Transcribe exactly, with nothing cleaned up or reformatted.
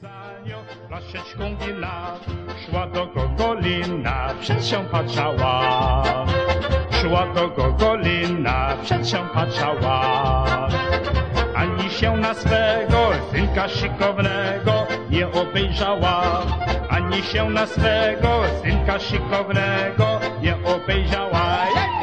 za nią flaszeczką wina, szła do Gogolina, przed się patrzała. Szła do Gogolina, przed się patrzała. Ani się na swego synka szykownego nie obejrzała, ani się na swego synka szykownego nie obejrzała.